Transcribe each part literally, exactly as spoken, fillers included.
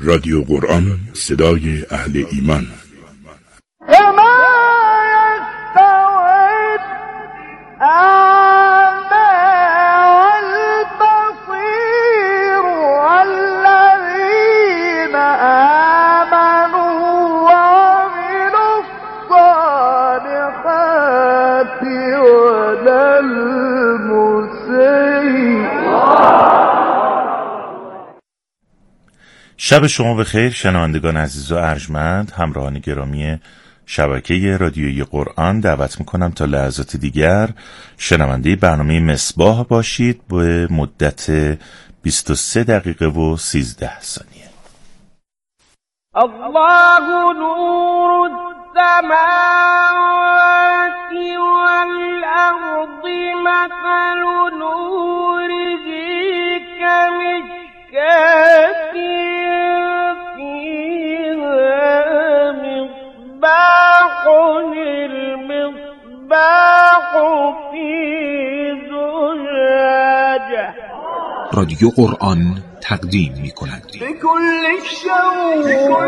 رادیو قرآن، صدای اهل ایمان. شب شما بخیر شنوندگان عزیز و ارجمند، همراهان گرامی شبکه رادیویی قرآن. دعوت میکنم تا لحظات دیگر شنونده برنامه مصباح باشید به مدت بیست و سه دقیقه و سیزده ثانیه. الله نور السماوات والارض مثل نوره كمشكاة المصباح في زجاجة. رادیو قرآن تقدیم می کند بكل الشوق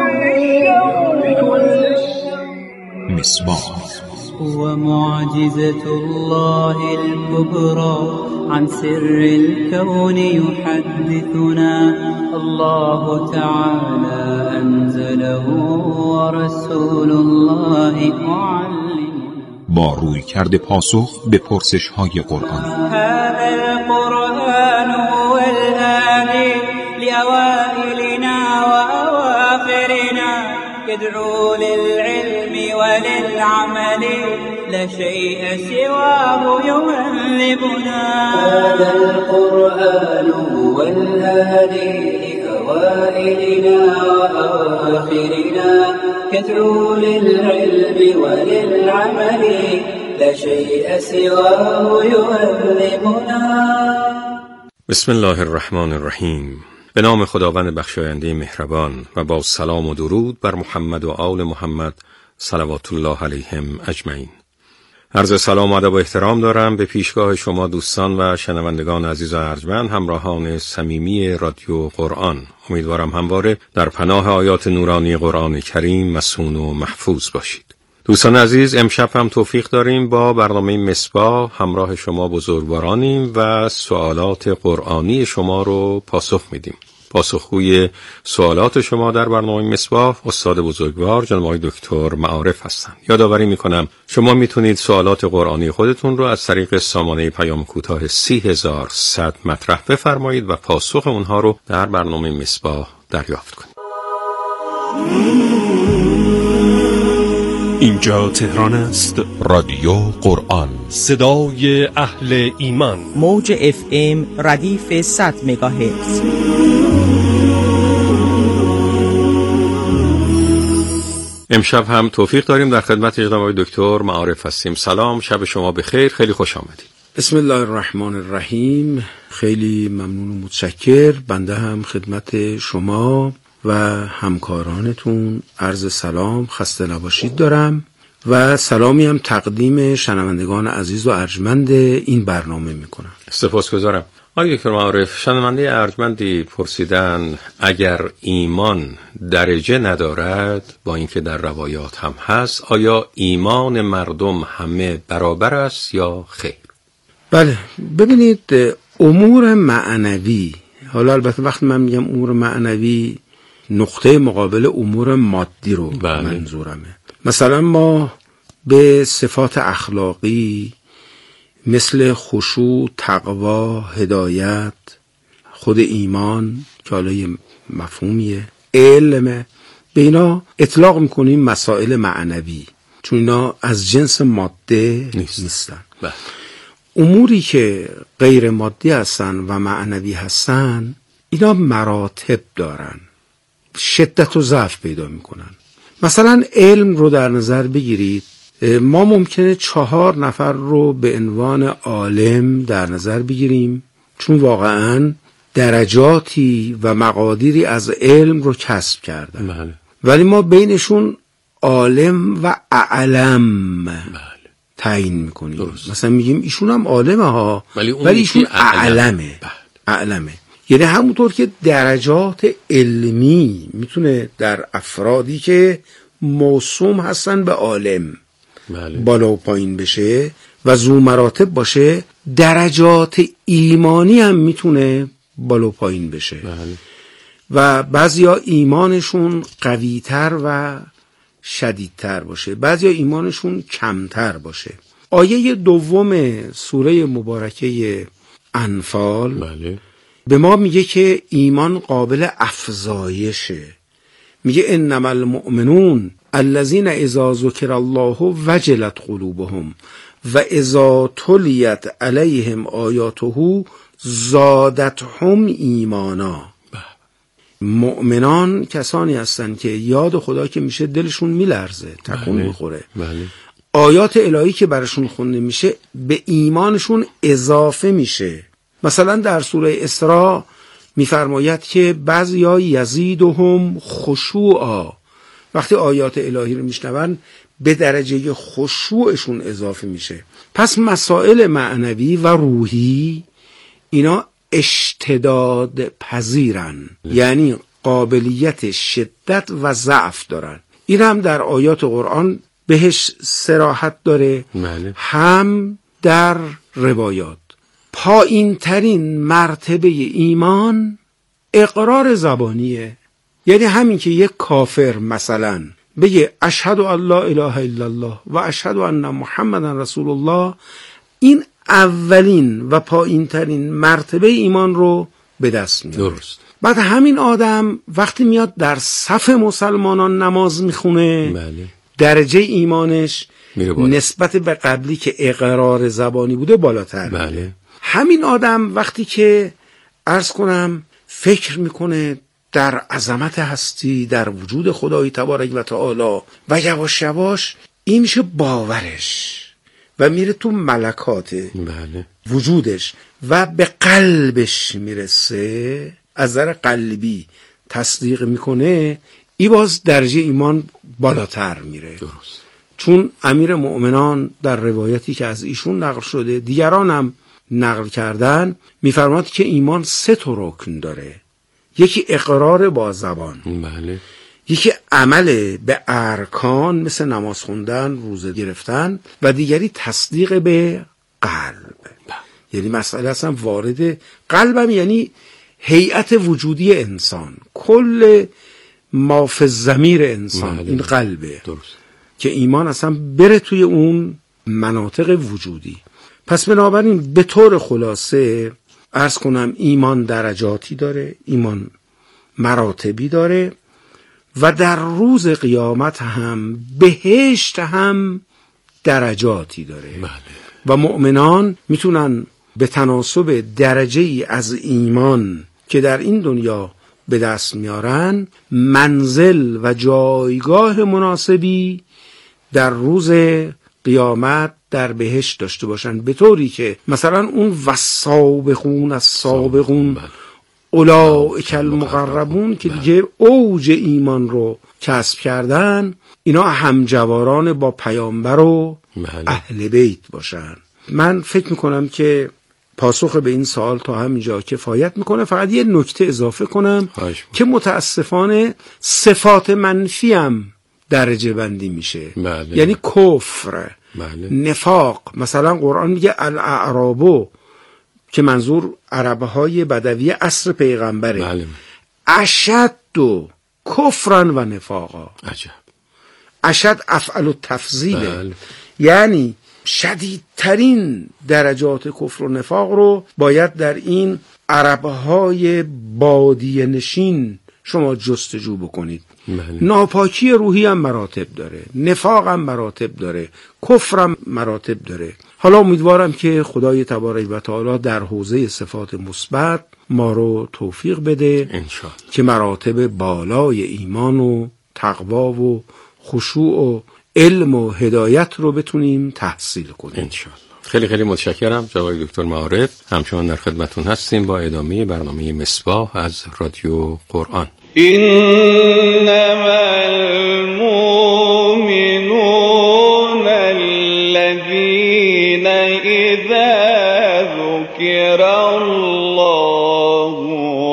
مصباح هو معجزة الله الكبرى عن سر الكون يحدثنا الله تعالى أنزله ورسول الله معلم. با روی کرده پاسخ به پرسش های قرآن. هذا القرآن هو الهادي لأوائلنا وأواخرنا يدعو للعلم وللعمل لا شيء سواه يهذبنا. هذا القرآن هو الهادي لأوائلنا وأواخرنا يدعو للعلم وللعمل لا شيء سواه يهذبنا. بسم الله الرحمن الرحیم. به نام خداوند بخشاینده مهربان و با سلام و درود بر محمد و آل محمد صلوات الله علیهم اجمعین. عرض سلام و ادب و احترام دارم به پیشگاه شما دوستان و شنوندگان عزیز و ارجمند، همراهان صمیمی رادیو قرآن. امیدوارم همواره در پناه آیات نورانی قرآن کریم مصون و محفوظ باشید. دوستان عزیز، امشب هم توفیق داریم با برنامه مصباح همراه شما بزرگوارانیم و سوالات قرآنی شما رو پاسخ میدیم. پاسخگوی سوالات شما در برنامه مصباح استاد بزرگوار جناب آقای دکتر معارف هستند. یادآوری میکنم شما میتونید سوالات قرآنی خودتون رو از طریق سامانه پیام کوتاه سی هزار صد مطرح بفرمایید و پاسخ اونها رو در برنامه مصباح دریافت کنید. اینجا تهران است. رادیو قرآن، صدای اهل ایمان. موج اف ام ردیف صد مگاهرتز. امشب هم توفیق داریم در خدمت جناب آقای دکتر معارف هستیم. سلام، شب شما بخیر، خیلی خوش آمدید. بسم الله الرحمن الرحیم. خیلی ممنون و متشکر. بنده هم خدمت شما و همکارانتون عرض سلام، خسته نباشید دارم و سلامی هم تقدیم شنوندگان عزیز و ارجمند این برنامه میکنم. سپاسگزارم. آقای دکتر معارف، شنونده ارجمندی پرسیدن اگر ایمان درجه ندارد، با اینکه در روایات هم هست، آیا ایمان مردم همه برابر است یا خیر؟ بله، ببینید امور معنوی، حالا البته وقتی من میگم امور معنوی نقطه مقابل امور مادی رو بله. منظورمه. مثلا ما به صفات اخلاقی مثل خشوع، تقوا، هدایت، خود ایمان که حالا یه مفهومیه، علم، به اینا اطلاق میکنیم مسائل معنوی، چون اینا از جنس ماده نیست. نیستن. بله. اموری که غیر مادی هستن و معنوی هستن اینا مراتب دارن، شدت و ضعف پیدا میکنن. مثلا علم رو در نظر بگیرید، ما ممکنه چهار نفر رو به عنوان عالم در نظر بگیریم چون واقعاً درجاتی و مقادیری از علم رو کسب کردن. بله. ولی ما بینشون عالم و اعلم بله. تعیین میکنیم. درست. مثلا میگیم ایشون هم عالمه ها، ولی, ولی ایشون اعلمه. بله. اعلمه. یعنی همونطور که درجات علمی میتونه در افرادی که موسوم هستن به عالم بله. بالا و پایین بشه و ذو مراتب باشه، درجات ایمانی هم میتونه بالا و پایین بشه بله. و بعضیا ایمانشون قویتر و شدیدتر باشه، بعضیا ایمانشون کمتر باشه. آیه دوم سوره مبارکه انفال بله. به ما میگه که ایمان قابل افزایشه. میگه انما المؤمنون الذين اذا ذکر الله وجلت قلوبهم و اذا تلیت علیهم آیاته زادتهم ایمانا. مؤمنان کسانی هستند که یاد خدا که میشه دلشون میلرزه، تکون بله. میخوره بله. آیات الهی که براشون خونده میشه به ایمانشون اضافه میشه. مثلا در سوره اسراء میفرماید که بعضیا یزیدهم خشوعا، وقتی آیات الهی رو میشنون به درجه خشوعشون اضافه میشه. پس مسائل معنوی و روحی اینا اشتداد پذیرن، یعنی قابلیت شدت و ضعف دارن. این هم در آیات قرآن بهش صراحت داره ماله. هم در روایات. پایین ترین مرتبه ایمان اقرار زبانیه، یعنی همین که یک کافر مثلا بگه اشهد ان لا اله الا الله و اشهد ان محمدا رسول الله، این اولین و پایین ترین مرتبه ایمان رو به دست میاره. درست. بعد همین آدم وقتی میاد در صف مسلمانان نماز میخونه بله. درجه ایمانش نسبت به قبلی که اقرار زبانی بوده بالاتر بله. همین آدم وقتی که عرض کنم فکر میکنه در عظمت هستی، در وجود خدای تبارک و تعالی و یواش یواش این میشه باورش و میره تو ملکات بله. وجودش و به قلبش میرسه، از نظر قلبی تصدیق میکنه، ای باز درجه ایمان بالاتر میره. درست. چون امیر مؤمنان در روایتی که از ایشون نقل شده دیگران هم نقل کردن میفرماد که ایمان سه تا رکن داره. یکی اقرار با زبان بله. یکی عمل به ارکان مثل نماز خوندن، روزه گرفتن و دیگری تصدیق به قلب بله. یعنی مسئله اصلا وارد قلبم، یعنی هیئت وجودی انسان، کل ما فی الضمیر انسان بله. این قلبه درست. که ایمان اصلا بره توی اون مناطق وجودی. پس بنابراین به طور خلاصه عرض کنم ایمان درجاتی داره، ایمان مراتبی داره و در روز قیامت هم بهشت هم درجاتی داره بله. و مؤمنان میتونن به تناسب درجه ای از ایمان که در این دنیا به دست میارن منزل و جایگاه مناسبی در روز قیامت در بهشت داشته باشن، به طوری که مثلا اون والسابقون السابقون اولئک المقربون که دیگه اوج ایمان رو کسب کردن، اینا همجواران با پیامبر و اهل بیت باشن. من فکر میکنم که پاسخ به این سوال تا همینجا کفایت میکنه. فقط یه نکته اضافه کنم که متاسفانه صفات منفی هم درجه بندی میشه بله. یعنی کفر بله. نفاق. مثلا قرآن میگه الاعرابو که منظور عربهای بدوی عصر پیغمبره بله. اشد و کفرن و نفاقا. عجب. اشد افعل و تفضیله بله. یعنی شدیدترین درجات کفر و نفاق رو باید در این عربهای بادیه نشین شما جستجو بکنید بله. ناپاکی روحی هم مراتب داره، نفاق هم مراتب داره، کفر هم مراتب داره. حالا امیدوارم که خدای تبارک و تعالی در حوزه صفات مثبت ما رو توفیق بده انشالله که مراتب بالای ایمان و تقوا و خشوع و علم و هدایت رو بتونیم تحصیل کنیم انشالله. خیلی خیلی متشکرم جناب دکتر معارف. همچنان در خدمتتون هستیم با ادامه برنامه مصباح از رادیو قرآن. إنما المؤمنون الذين إذا ذكر الله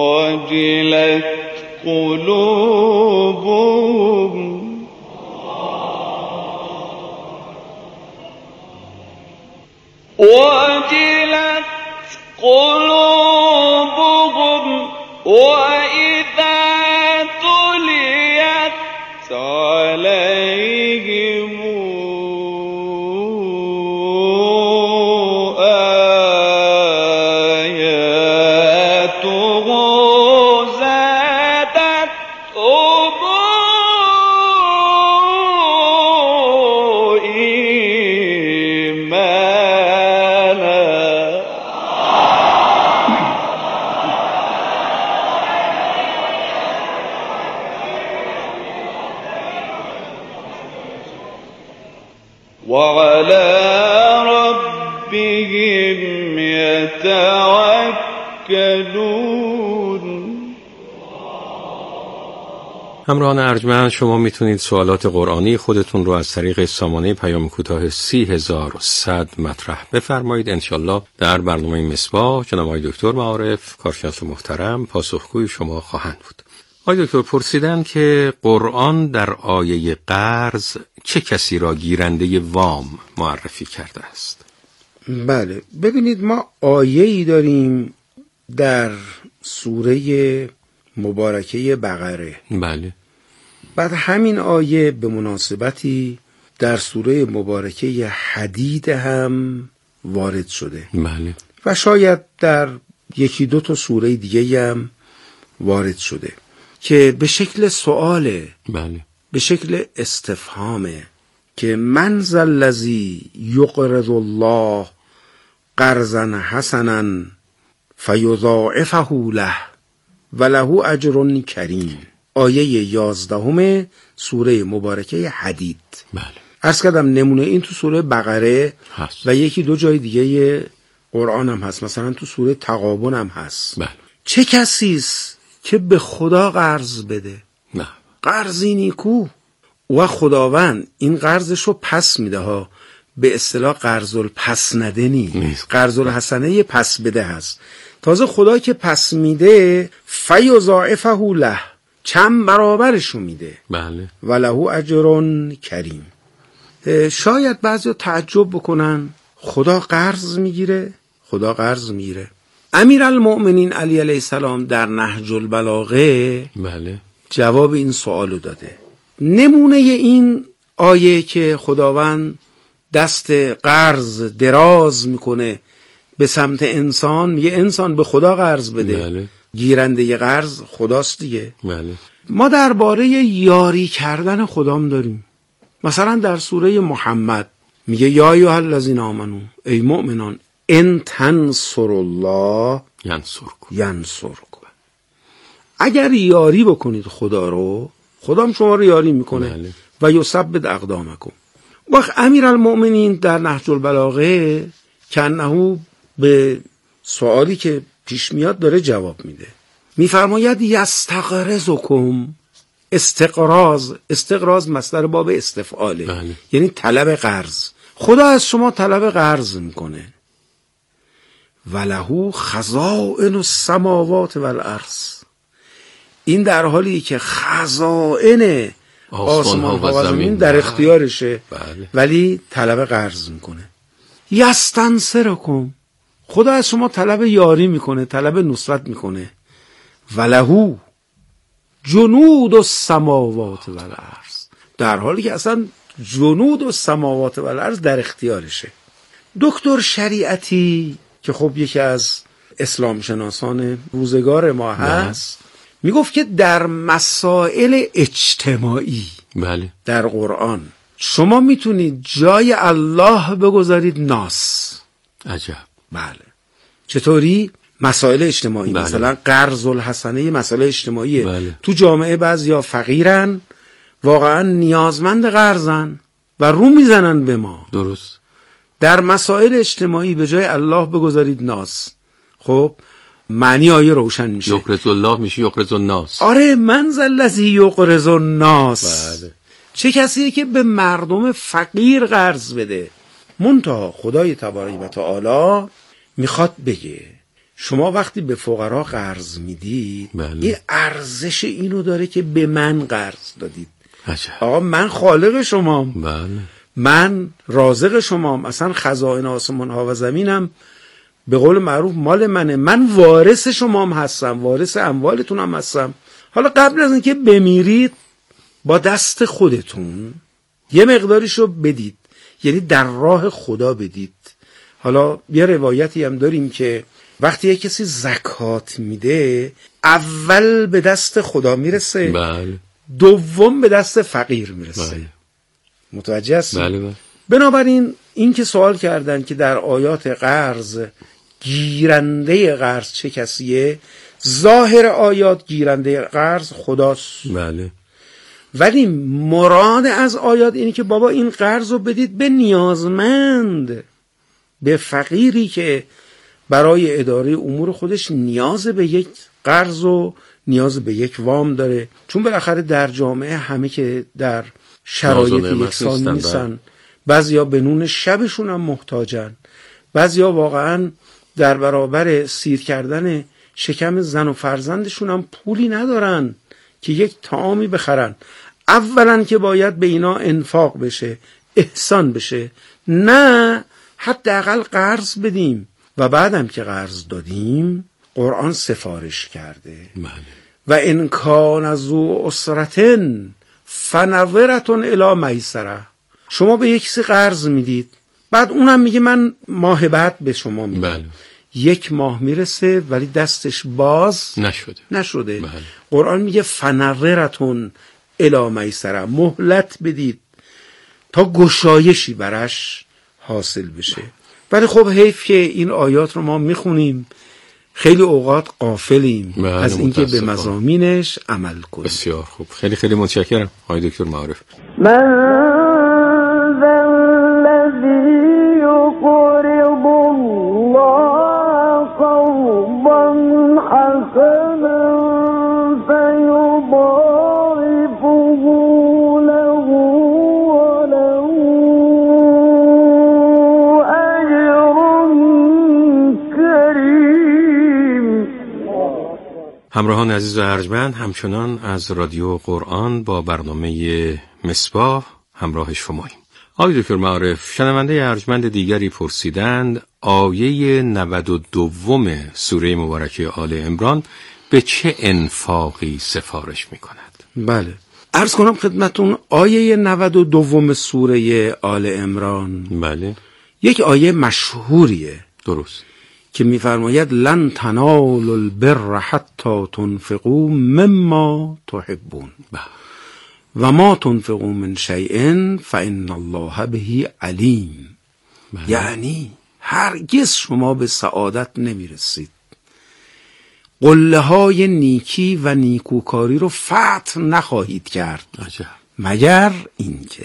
وجلت قلوبهم وإذا تليت عليهم وعلى ربهم يتوكلون. همراهان ارجمند، شما میتونید سوالات قرآنی خودتون رو از طریق سامانه پیام کوتاه سی هزار و صد مطرح بفرمایید. انشالله در برنامه مصباح جناب آقای دکتر معارف کارشناس محترم پاسخگوی شما خواهند بود. آقای دکتر پرسیدن که قرآن در آیه قرض چه کسی را گیرنده وام معرفی کرده است؟ بله، ببینید ما آیه‌ای داریم در سوره مبارکه بقره. بله. بعد همین آیه به مناسبتی در سوره مبارکه حدید هم وارد شده. بله. و شاید در یکی دو تا سوره دیگه هم وارد شده که به شکل سؤاله. بله. به شکل استفهامه که من ذا الذی یقرض الله قرضا حسنا فیضاعفه له وله اجر کریم. آیه یازدهم سوره مبارکه حدید. بله. عرض کردم نمونه این تو سوره بقره هست و یکی دو جای دیگه قرآن هم هست، مثلا تو سوره تغابن هم هست. بله. چه کسیست که به خدا قرض بده؟ نه. قرضی نیکو و خداوند این قرضش رو پس میده ها، به اصطلاح قرض الپس نده نیست، قرض الحسنه پس بده هست. تازه خدا که پس میده فیضاعفه له، چند برابرشو میده. بله. وله اجر کریم. شاید بعضی تعجب بکنن خدا قرض میگیره؟ خدا قرض میگیره. امیرالمؤمنین علی علیه السلام در نهج البلاغه بله جواب این سوالو داده. نمونه این آیه که خداوند دست قرض دراز میکنه به سمت انسان، یه انسان به خدا قرض بده. بله. گیرنده قرض خداست دیگه. بله. ما درباره یاری کردن خدام داریم. مثلا در سوره محمد میگه یا ایها الذین آمنو، ای مؤمنان، ان تنصروا الله ینصرکم ینصرکم. اگر یاری بکنید خدا رو، خدام شما رو یاری میکنه. بله. و یثبت اقدامکم. وقت امیرالمؤمنین در نهج البلاغه کنهو به سوالی که پیش میاد داره جواب میده. میفرماید یستقرضکم. استقراض، استقراض مصدر باب استفعاله. بله. یعنی طلب قرض. خدا از شما طلب قرض میکنه. ولهو خزائن السماوات والارض. این در حالی که خزائن آسمان و زمین در اختیارشه. بله. ولی طلب قرض میکنه. یستنصرکم. خدا از شما طلب یاری میکنه، طلب نصرت میکنه. ولهو جنود السماوات والارض. در حالی که اصلا جنود السماوات والارض در اختیارشه. دکتر شریعتی که خب یکی از اسلام شناسان روزگار ما هست میگفت که در مسائل اجتماعی بله در قرآن شما میتونید جای الله بگذارید ناس. عجب. بله. چطوری؟ مسائل اجتماعی. بله. مثلا قرض الحسنه مسائل اجتماعیه. بله. تو جامعه بعضیا فقیرن، واقعا نیازمند قرضن و رو میزنن به ما. درست. در مسائل اجتماعی به جای الله بگذارید ناس. خب معنی آیه روشن میشه. یقرض الله میشه یقرض الناس. آره، من ذا الذی یقرض الناس. بله. چه کسیه که به مردم فقیر قرض بده؟ منتها خدای تبارک و تعالی میخواد بگه شما وقتی به فقرا قرض میدید، بله. این ارزش اینو داره که به من قرض دادید. عجب. آقا من خالق شمام. بله. من رازق شمام، اصلا خزائن آسمان ها و زمینم به قول معروف مال منه، من وارث شمام هستم، وارث اموالتونم هستم. حالا قبل از اینکه بمیرید با دست خودتون یه مقداریشو بدید، یعنی در راه خدا بدید. حالا یه روایتی هم داریم که وقتی یه کسی زکات میده اول به دست خدا میرسه، بله. دوم به دست فقیر میرسه. بله. متوجه هستی؟ بله بله. بنابراین این که سوال کردن که در آیات قرض گیرنده قرض چه کسیه، ظاهر آیات گیرنده قرض خداست. بله. ولی مراد از آیات اینه که بابا این قرض رو بدید به نیازمند، به فقیری که برای اداره امور خودش نیاز به یک قرض و نیاز به یک وام داره. چون بالاخره در جامعه همه که در شرایط یکسان نیستن، بعضیا به نون شبشون هم محتاجن، بعضیا واقعا در برابر سیر کردن شکم زن و فرزندشون هم پولی ندارن که یک طعامی بخرن. اولا که باید به اینا انفاق بشه، احسان بشه، نه حداقل قرض بدیم. و بعدم که قرض دادیم قرآن سفارش کرده بله. و ان کان ذو عسرة فنظرة الی میسرة. شما به یک کسی قرض میدید، بعد اونم میگه من ماه بعد به شما میدم. بله. یک ماه میرسه ولی دستش باز نشده نشده. بله. قرآن میگه فنظرة الی میسرة، مهلت بدید تا گشایشی برش حاصل بشه. ولی خب حیف که این آیات رو ما میخونیم خیلی اوقات غافلیم از اینکه به مضامینش عمل کنیم. بسیار خوب، خیلی خیلی متشکرم آقای دکتر معارف. من ذا الذی یقرض الله قرضا حسنا فیضاعفه له وله همراهان عزیز و ارجمند، همچنان از رادیو قرآن با برنامه مصباح همراه شماییم. آقای دکتر معارف، شنونده ارجمند دیگری پرسیدند آیه نود و دو سوره مبارکه آل عمران به چه انفاقی سفارش می کند؟ بله، عرض کنم خدمتون آیه نود و دو سوره آل عمران بله یک آیه مشهوریه. درست. که می‌فرماید لن تنالوا البر حتی تنفقوا مما تحبون و ما تنفقوا من شیء فإن الله به علیم. یعنی هرگز شما به سعادت نمیرسید، قله های نیکی و نیکوکاری رو فتح نخواهید کرد عجب. مگر اینکه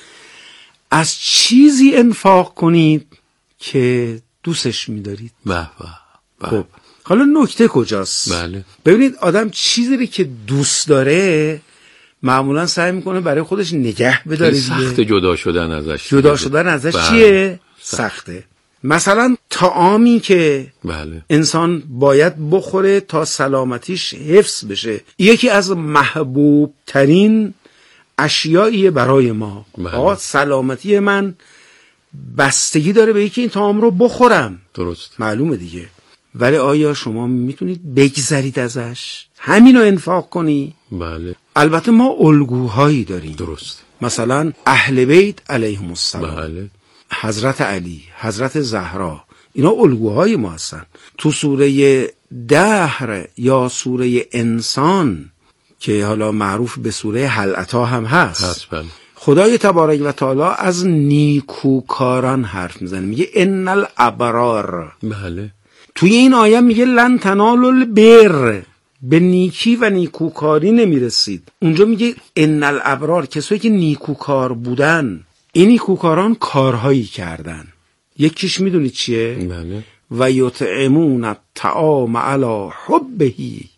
از چیزی انفاق کنید که دوستش می‌دارید. به به. خب حالا نکته کجاست؟ بله. ببینید آدم چیزی که دوست داره معمولا سعی میکنه برای خودش نگه بداره. سخت جدا شدن ازش. جدا شدن ازش بله. چیه؟ سخته. مثلا طعامی که بله. انسان باید بخوره تا سلامتیش حفظ بشه یکی از محبوب ترین اشیاییه برای ما. بله. آقا سلامتی من بستگی داره به اینکه این طعام رو بخورم. درست. معلومه دیگه. ولی آیا شما میتونید بگذرید ازش؟ همینو انفاق کنی؟ بله. البته ما الگوهایی داریم. درست. مثلا اهل بیت علیهم السلام، بله. حضرت علی، حضرت زهرا، اینا الگوهای ما هستن. تو سوره دهر یا سوره انسان که حالا معروف به سوره هل اتی هم هست، هست بله. خدای تبارک و تعالی از نیکوکاران حرف میزنه، میگه ان الابرار. بله. توی این آیه میگه لن تنالوا البر، به نیکی و نیکوکاری نمیرسید. اونجا میگه ان الابرار، کسایی که نیکوکار بودن. این نیکوکاران کارهایی کردن. یکیش میدونید چیه؟ بله. و یطعمون الطعام علی حبه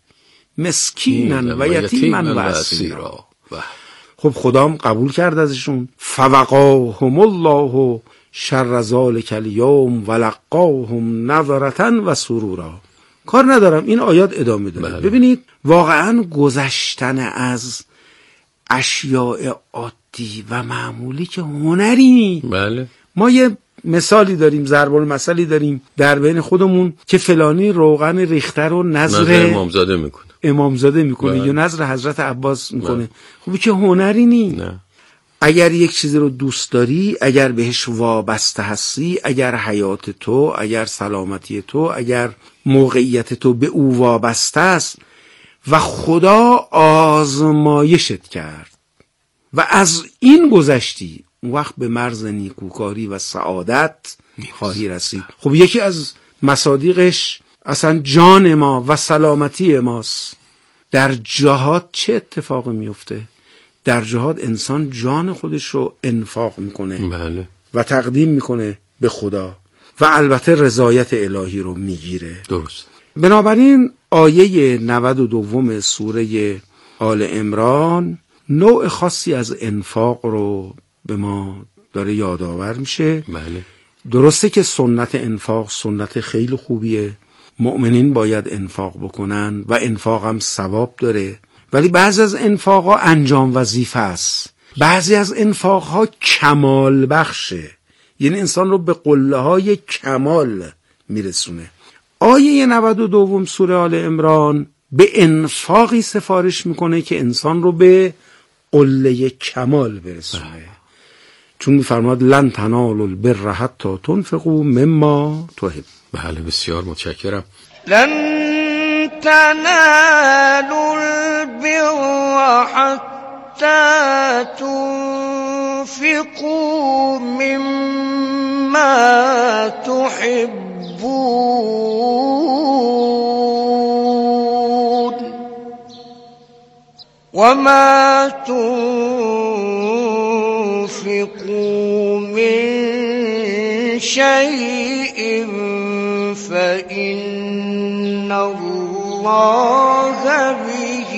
مسکینا و یتیما و اسیرا. خب خدام قبول کرد ازشون. فوقاهم الله شر ذلک الیوم ولقاهم نظرة و سرورا. کار ندارم، این آیات ادامه داره. بله. ببینید واقعا گذشتن از اشیاء عادی عادی و معمولی که هنری نی. بله. ما یه مثالی داریم، ضرب المثلی داریم در بین خودمون که فلانی روغن ریخته رو نظر امامزاده میکنه امامزاده میکنه یا نظر حضرت عباس میکنه. خب که هنری نی. نه. اگر یک چیزی رو دوست داری، اگر بهش وابسته هستی، اگر حیات تو، اگر سلامتی تو، اگر موقعیت تو به او وابسته است و خدا آزمایشت کرد و از این گذشتی، اون وقت به مرز نیکوکاری و سعادت خواهی رسید. خب یکی از مصادیقش اصلا جان ما و سلامتی ماست. در جهاد چه اتفاقی میفته؟ در جهاد انسان جان خودش رو انفاق میکنه. بله. و تقدیم میکنه به خدا و البته رضایت الهی رو میگیره. درست. بنابراین آیه نود و دوم سوره آل عمران نوع خاصی از انفاق رو به ما داره یادآور میشه. بله. درسته که سنت انفاق سنت خیلی خوبیه، مؤمنین باید انفاق بکنن و انفاق هم ثواب داره، ولی بعضی از انفاق ها انجام وظیفه است، بعضی از انفاق ها کمال بخشه، یعنی انسان رو به قله های کمال میرسونه. آیه نود و دوم سوره آل عمران به انفاقی سفارش میکنه که انسان رو به قله کمال برسونه. چون میفرماد لن تنالوا البر حتی تنفقوا مما تحب. بله بسیار متشکرم. لن تنالوا البر حتى تنفقوا مما تحبون وما تنفقوا من شيء فإن الله به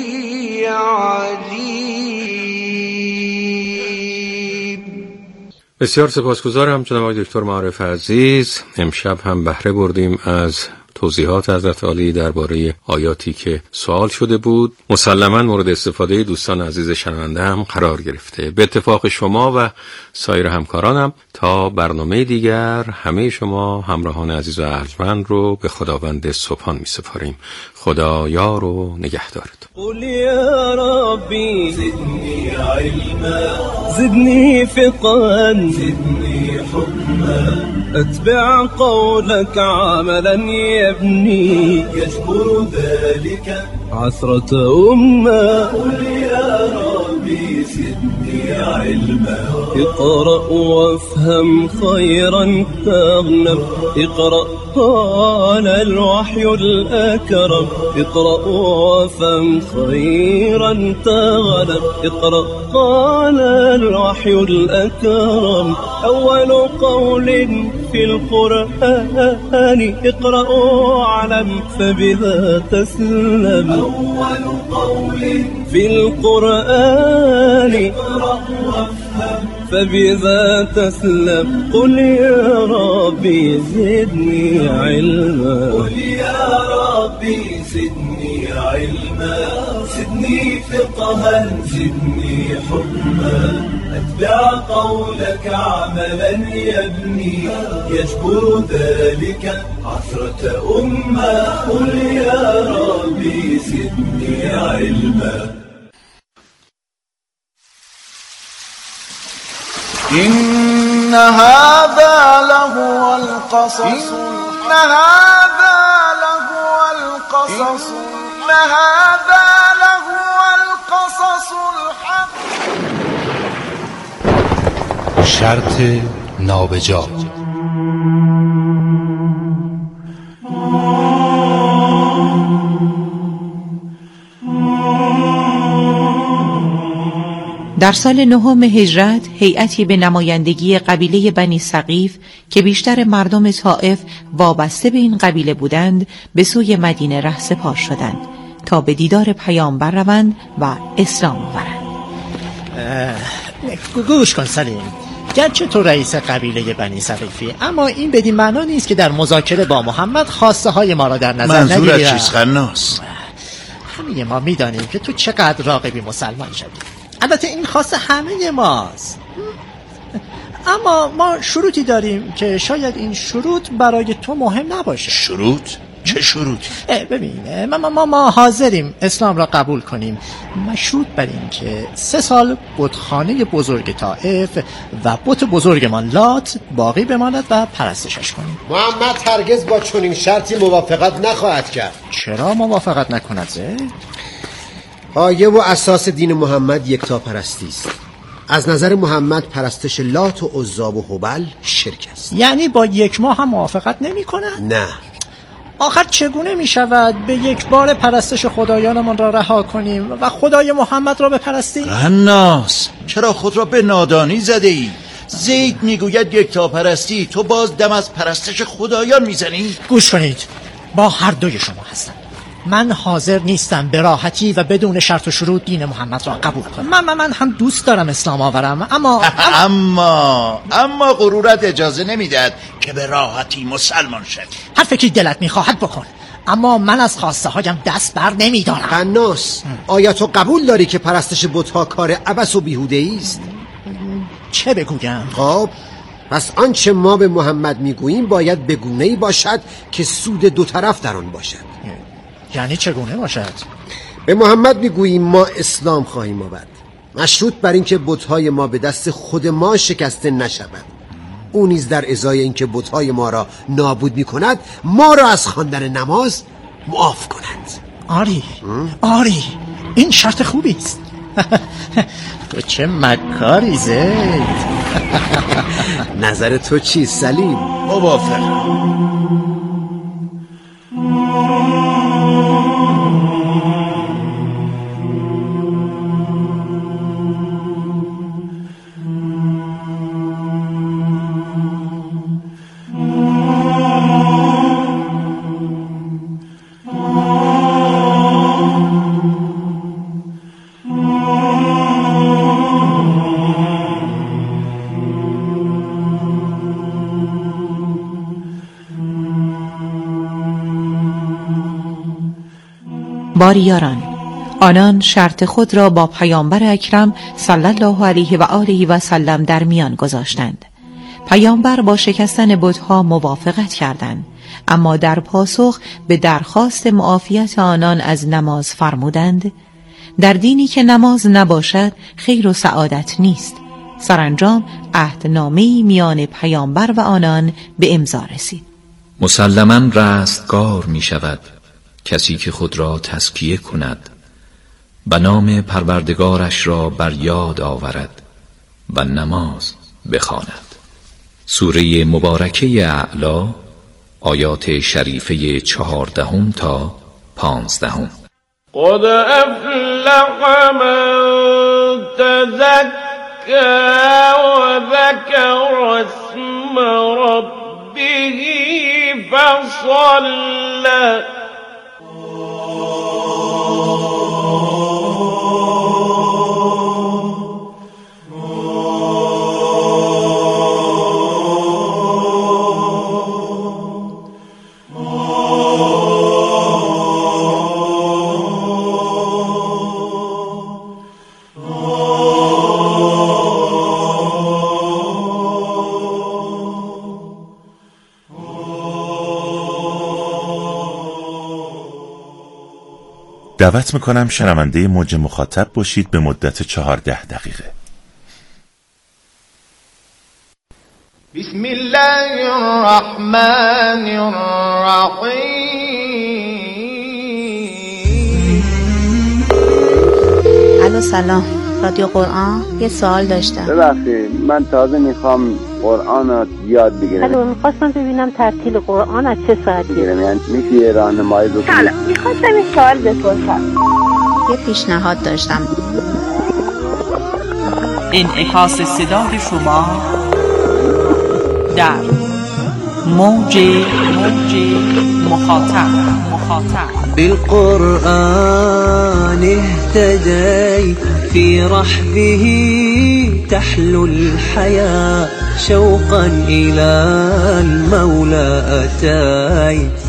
علیم. بسیار سپاسگزارم جناب آقای دکتر معارف عزیز. امشب هم بهره بردیم از توضیحات حضرت عالی درباره آیاتی که سوال شده بود. مسلماً مورد استفاده دوستان عزیز شنونده هم قرار گرفته. به اتفاق شما و سایر همکارانم تا برنامه دیگر همه شما همراهان عزیز و ارجمند رو به خداوند سبحان می سپاریم. خدا یار و نگهدارت. قل یا ربی زدنی علما زدنی فقها زدنی حكما اتبع قولك عملا يبني يجبر ذلك عثرة أمة. قل يا ربي زدني علما اقرأ وافهم خيرا تغنم اقرأ قال الوحي الأكرم اقرأ وافهم خيرا تغنم اقرأ قال الوحي الأكرم أول قول في القرآن اقرأ واعلم فبها تسلم. أول قول في القرآن اقرأ وافهم فبذا تسلم. قل يا ربي زدني علما قل يا ربي زدني علما زدني فقها زدني حكما اتبع قولك عملا يبني يجبر ذلك عثرة أمة. قل يا ربي زدني علما. إن هذا لهو القصص إن هذا لهو القصص إن هذا لهو القصص الحق. شرط نابجا. در سال نهم هجرت هیئتی به نمایندگی قبیله بنی ثقیف که بیشتر مردم طائف وابسته به این قبیله بودند به سوی مدینه رهسپار شدند تا به دیدار پیامبر روند و اسلام آورند. گوش کن سلیم، گرچه تو رئیس قبیله بنی ثقیفی، اما این بدین معنا نیست که در مذاکره با محمد خواسته های ما را در نظر نگیری. منظورت چیست خناس؟ همه ما میدانیم که تو چقدر راغبی مسلمان شدی. البته این خاص همه ماست، اما ما شروطی داریم که شاید این شروط برای تو مهم نباشه. شروط؟ چه شروطی؟ ببین ما, ما, ما حاضریم اسلام را قبول کنیم مشروط بر این که سه سال بتخانه بزرگ طائف و بت بزرگمان لات باقی بماند و پرستشش کنیم. محمد هرگز با چنین شرطی موافقت نخواهد کرد. چرا موافقت نکند زید؟ پایه و اساس دین محمد یکتاپرستی است. از نظر محمد پرستش لات و عزی و هبل شرک است. یعنی با یک ماه هم موافقت نمی کند؟ نه. آخر چگونه می شود به یک بار پرستش خدایانمان را رها کنیم و خدای محمد را بپرستیم؟ قناص، چرا خود را به نادانی زده ای؟ زید میگوید یکتاپرستی، تو باز دم از پرستش خدایان میزنی؟ گوش کنید، با هر دوی شما هستم. من حاضر نیستم به راحتی و بدون شرط و شروط دین محمد را قبول کنم. من, من, من هم دوست دارم اسلام آورم، اما اما اما غرورت اجازه نمیدهد که به راحتی مسلمان شوی. هر فکری دلت میخواهد بکن، اما من از خواسته هایم دست بر نمیدارم. قناص، آیا تو قبول داری که پرستش بت‌ها کار عبث و بیهوده است؟ چه بگویم؟ خب پس آنچه ما به محمد میگوییم باید به گونه‌ای باشد که سود دو طرف در آن باشد. یعنی چگونه باشد؟ به محمد میگوییم ما اسلام خواهیم آورد، مشروط بر اینکه بت‌های ما به دست خود ما شکسته نشود. او نیز در ازای اینکه بت‌های ما را نابود میکند ما را از خواندن نماز معاف کند. آری آری این شرط خوبی است. تو چه مکاری زید. نظر تو چیست سلیم؟ موافقم. باریاران، آنان شرط خود را با پیامبر اکرم صلی الله علیه و آله و سلم در میان گذاشتند. پیامبر با شکستن بت‌ها موافقت کردند، اما در پاسخ به درخواست معافیت آنان از نماز فرمودند: در دینی که نماز نباشد خیر و سعادت نیست. سرانجام عهدنامه‌ای میان پیامبر و آنان به امضا رسید. مسلماً رستگار می شود کسی که خود را تزکیه کند و نام پروردگارش را بر یاد آورد و نماز بخواند. سوره مبارکه اعلی، آیات شریفه چهاردهم تا پانزدهم. قد افلح من تزكى وذكر اسم ربه فصلى. دعوت میکنم شنونده موج مخاطب باشید به مدت چهارده دقیقه. بسم الله الرحمن الرحیم. الو سلام، رادیو قرآن. یه سوال داشتم. ببخشید من تازه میخوام قرآن رو یاد بگیرم. الو میخواستم ببینم ترتیل قرآن از چه ساعتیه؟ یعنی میشه راهنمایی بکنید؟ سلام، میخواستم این سوال بپرسم. یه پیشنهاد داشتم. انعکاس صدای شما در موج موج مخاطب مخاطب بالقرآن اهتدي في رحبه تحلو الحياة شوقا إلى المولى أتاي